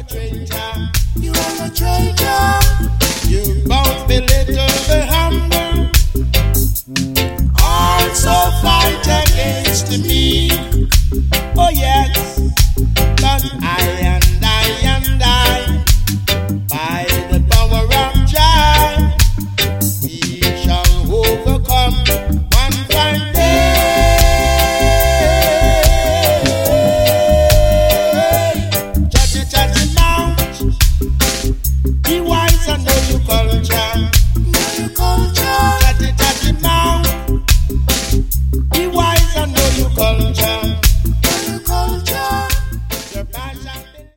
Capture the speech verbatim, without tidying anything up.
traitor. You are a traitor. You both belittle the humble. Also fight against me. Oh yes, but I and I and I, by the power of Jah, we shall overcome one fine day. Judge it at the mount, be wise and know your culture.